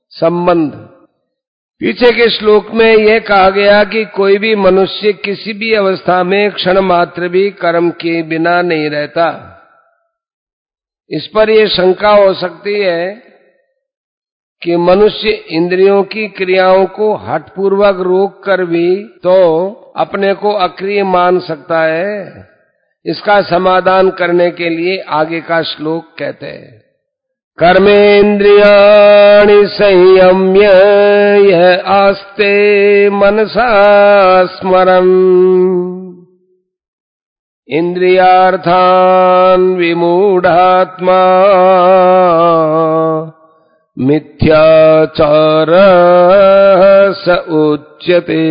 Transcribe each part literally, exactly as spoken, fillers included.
संबंध। पीछे के श्लोक में यह कहा गया कि कोई भी मनुष्य किसी भी अवस्था में क्षण मात्र भी कर्म किए बिना नहीं रहता। इस पर यह शंका हो सकती है कि मनुष्य इंद्रियों की क्रियाओं को हठपूर्वक रोक कर भी तो अपने को अक्रिय मान सकता है। इसका समाधान करने के लिए आगे का श्लोक कहते हैं, कर्मेन्द्रियाणि संयम्य यः आस्ते मनसा स्मरन् इंद्रियार्थान् विमूढ़ात्मा मिथ्याचारः स उच्यते।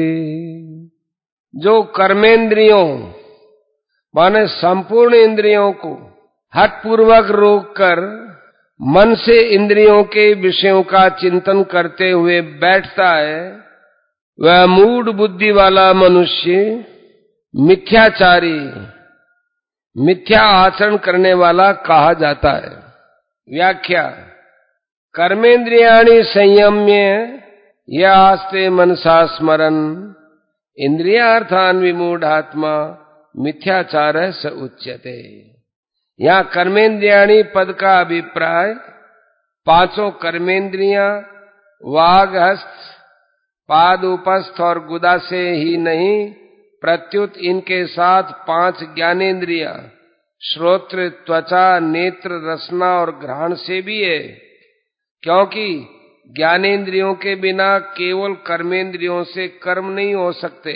जो कर्मेंद्रियों माने संपूर्ण इंद्रियों को हठपूर्वक रोककर मन से इंद्रियों के विषयों का चिंतन करते हुए बैठता है, वह मूढ़ बुद्धि वाला मनुष्य मिथ्याचारी, मिथ्या आचरण करने वाला कहा जाता है। व्याख्या, कर्मेंद्रियाणि संयम्य यः आस्ते मनसा स्मरन् इंद्रियार्थान् विमूढ़ात्मा मिथ्याचारः स उच्यते। यहाँ कर्मेंद्रियाणि पद का अभिप्राय पांचों कर्मेंद्रियां वाग, हस्त, पाद, उपस्थ और गुदा से ही नहीं, प्रत्युत इनके साथ पांच ज्ञानेंद्रियां श्रोत्र, त्वचा, नेत्र, रसना और घ्राण से भी है, क्योंकि ज्ञानेंद्रियों के बिना केवल कर्मेंद्रियों से कर्म नहीं हो सकते।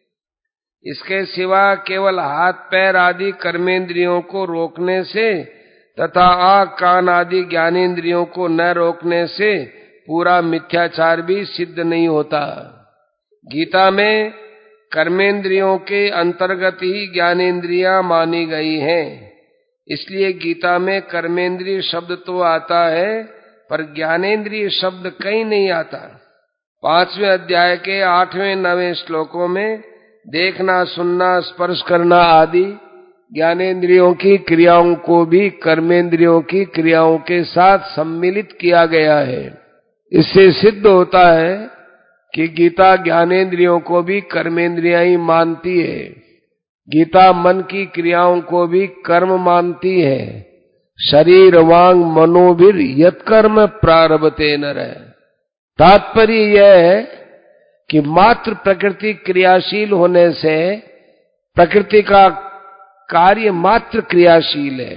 इसके सिवा केवल हाथ पैर आदि कर्मेंद्रियों को रोकने से तथा आँख कान आदि ज्ञानेंद्रियों को न रोकने से पूरा मिथ्याचार भी सिद्ध नहीं होता। गीता में कर्मेंद्रियों के अंतर्गत ही ज्ञानेंद्रियां मानी गई हैं, इसलिए गीता में कर्मेंद्रिय शब्द तो आता है पर ज्ञानेंद्रिय शब्द कहीं नहीं आता। पांचवें अध्याय के आठवें नवें श्लोकों में देखना, सुनना, स्पर्श करना आदि ज्ञानेंद्रियों की क्रियाओं को भी कर्मेंद्रियों की क्रियाओं के साथ सम्मिलित किया गया है। इससे सिद्ध होता है कि गीता ज्ञानेंद्रियों को भी कर्मेंद्रियां ही मानती है। गीता मन की क्रियाओं को भी कर्म मानती है। शरीर वांग मनोभिर यत्कर्म प्रारभते नरः। तात्पर्य यह है कि मात्र प्रकृति क्रियाशील होने से प्रकृति का कार्य मात्र क्रियाशील है।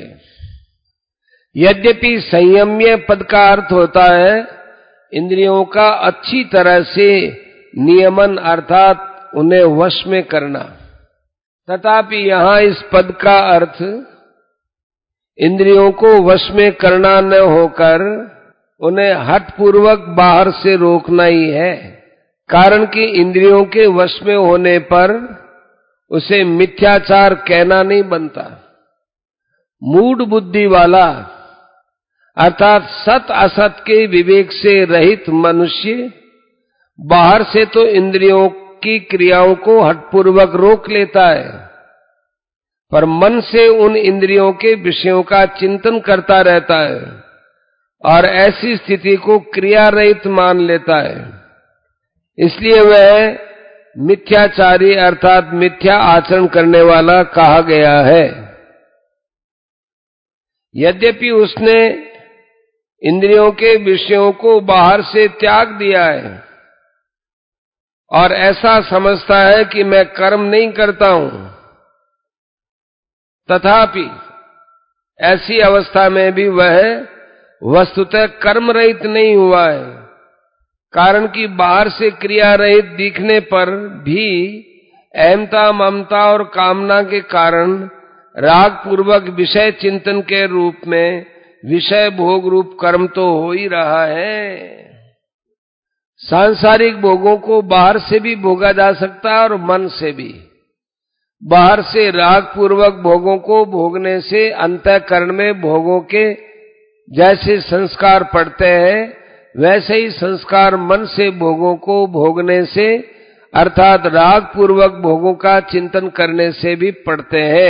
यद्यपि संयम्य पद का अर्थ होता है इंद्रियों का अच्छी तरह से नियमन अर्थात उन्हें वश में करना, तथापि यहाँ इस पद का अर्थ इंद्रियों को वश में करना न होकर उन्हें हठपूर्वक बाहर से रोकना ही है। कारण कि इंद्रियों के वश में होने पर उसे मिथ्याचार कहना नहीं बनता। मूढ़ बुद्धि वाला अर्थात सत असत के विवेक से रहित मनुष्य बाहर से तो इंद्रियों की क्रियाओं को हठपूर्वक रोक लेता है, पर मन से उन इंद्रियों के विषयों का चिंतन करता रहता है और ऐसी स्थिति को क्रिया रहित मान लेता है। इसलिए वह मिथ्याचारी अर्थात मिथ्या आचरण करने वाला कहा गया है। यद्यपि उसने इंद्रियों के विषयों को बाहर से त्याग दिया है और ऐसा समझता है कि मैं कर्म नहीं करता हूं, तथापि ऐसी अवस्था में भी वह वस्तुतः कर्म रहित नहीं हुआ है। कारण कि बाहर से क्रिया रहित दिखने पर भी अहमता, ममता और कामना के कारण राग पूर्वक विषय चिंतन के रूप में विषय भोग रूप कर्म तो हो ही रहा है। सांसारिक भोगों को बाहर से भी भोगा जा सकता है और मन से भी। बाहर से राग पूर्वक भोगों को भोगने से अंतःकरण में भोगों के जैसे संस्कार पड़ते हैं, वैसे ही संस्कार मन से भोगों को भोगने से अर्थात राग पूर्वक भोगों का चिंतन करने से भी पड़ते हैं।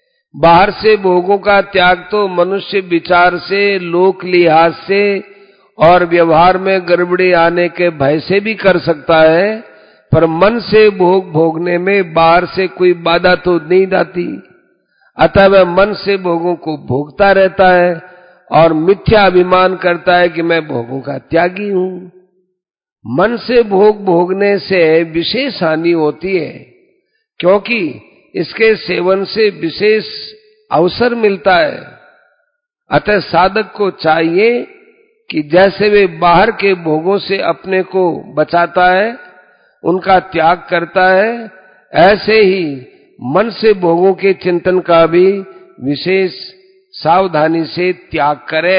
बाहर से भोगों का त्याग तो मनुष्य विचार से, लोक लिहाज से और व्यवहार में गड़बड़ी आने के भय से भी कर सकता है, पर मन से भोग भोगने में बाहर से कोई बाधा तो नहीं आती। अतः वह मन से भोगों को भोगता रहता है और मिथ्या अभिमान करता है कि मैं भोगों का त्यागी हूं। मन से भोग भोगने से विशेष हानि होती है, क्योंकि इसके सेवन से विशेष अवसर मिलता है। अतः साधक को चाहिए कि जैसे वे बाहर के भोगों से अपने को बचाता है, उनका त्याग करता है, ऐसे ही मन से भोगों के चिंतन का भी विशेष सावधानी से त्याग करे।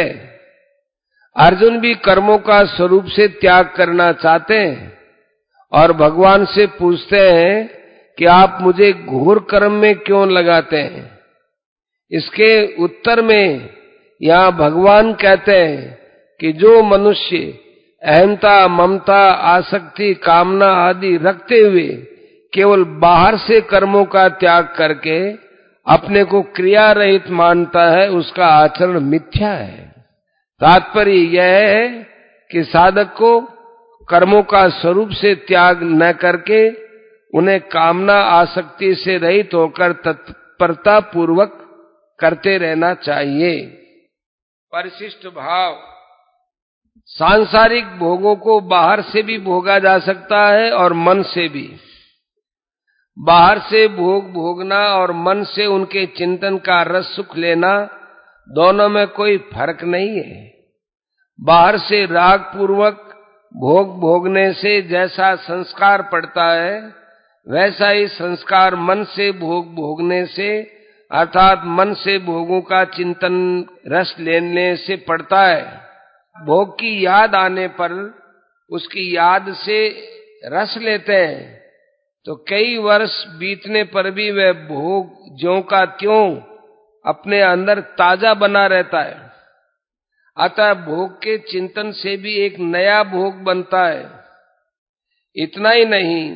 अर्जुन भी कर्मों का स्वरूप से त्याग करना चाहते हैं और भगवान से पूछते हैं कि आप मुझे घोर कर्म में क्यों लगाते हैं। इसके उत्तर में यहाँ भगवान कहते हैं कि जो मनुष्य अहंता, ममता, आसक्ति, कामना आदि रखते हुए केवल बाहर से कर्मों का त्याग करके अपने को क्रिया रहित मानता है, उसका आचरण मिथ्या है। तात्पर्य यह है कि साधक को कर्मों का स्वरूप से त्याग न करके उन्हें कामना, आसक्ति से रहित होकर तत्परता पूर्वक करते रहना चाहिए। परिशिष्ट भाव, सांसारिक भोगों को बाहर से भी भोगा जा सकता है और मन से भी। बाहर से भोग भोगना और मन से उनके चिंतन का रस सुख लेना, दोनों में कोई फर्क नहीं है। बाहर से राग पूर्वक भोग भोगने से जैसा संस्कार पड़ता है, वैसा ही संस्कार मन से भोग भोगने से, अर्थात मन से भोगों का चिंतन रस लेने से पड़ता है। भोग की याद आने पर उसकी याद से रस लेते हैं, तो कई वर्ष बीतने पर भी वह भोग ज्यों का त्यों अपने अंदर ताजा बना रहता है। अतः भोग के चिंतन से भी एक नया भोग बनता है। इतना ही नहीं,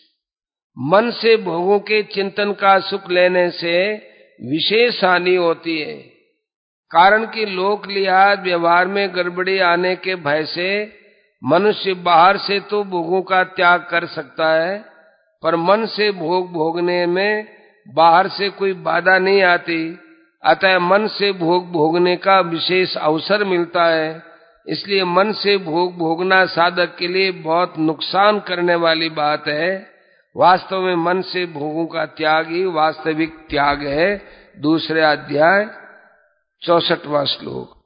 मन से भोगों के चिंतन का सुख लेने से विशेष हानि होती है। कारण कि लोक लिहाज व्यवहार में गड़बड़ी आने के भय से मनुष्य बाहर से तो भोगों का त्याग कर सकता है, पर मन से भोग भोगने में बाहर से कोई बाधा नहीं आती। अतः मन से भोग भोगने का विशेष अवसर मिलता है। इसलिए मन से भोग भोगना साधक के लिए बहुत नुकसान करने वाली बात है। वास्तव में मन से भोगों का त्याग ही वास्तविक त्याग है। दूसरे अध्याय चौसठवां श्लोक।